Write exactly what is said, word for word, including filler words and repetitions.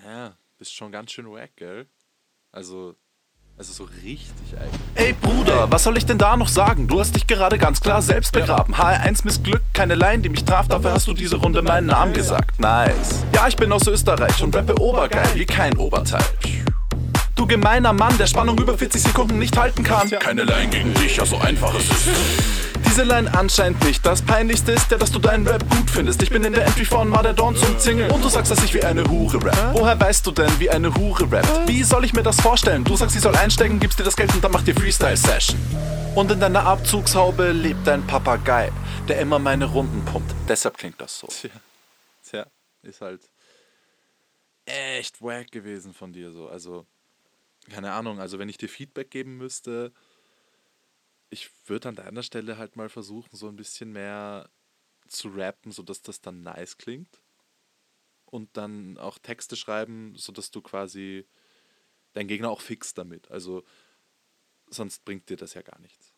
Ja, bist schon ganz schön wack, gell? Also, also so richtig eigentlich. Ey Bruder, was soll ich denn da noch sagen? Du hast dich gerade ganz klar selbst begraben. H R eins missglückt, keine Line, die mich traf, dafür hast du diese Runde meinen Namen gesagt. Nice. Ja, ich bin aus Österreich und rappe obergeil wie kein Oberteil. Du gemeiner Mann, der Spannung über vierzig Sekunden nicht halten kann. Keine Line gegen dich, ja so einfach es ist. Diese Line anscheinend nicht. Das Peinlichste ist ja, dass du deinen Rap gut findest. Ich bin in der Entry von Mother Dawn zum Single und du sagst, dass ich wie eine Hure rap. Woher weißt du denn, wie eine Hure rappt? Wie soll ich mir das vorstellen? Du sagst, sie soll einsteigen, gibst dir das Geld und dann macht ihr Freestyle-Session. Und in deiner Abzugshaube lebt dein Papagei, der immer meine Runden pumpt. Deshalb klingt das so. Tja, tja, ist halt echt wack gewesen von dir so. Also, keine Ahnung, also wenn ich dir Feedback geben müsste, ich würde an deiner Stelle halt mal versuchen, so ein bisschen mehr zu rappen, sodass das dann nice klingt. Und dann auch Texte schreiben, sodass du quasi deinen Gegner auch fixst damit. Also sonst bringt dir das ja gar nichts.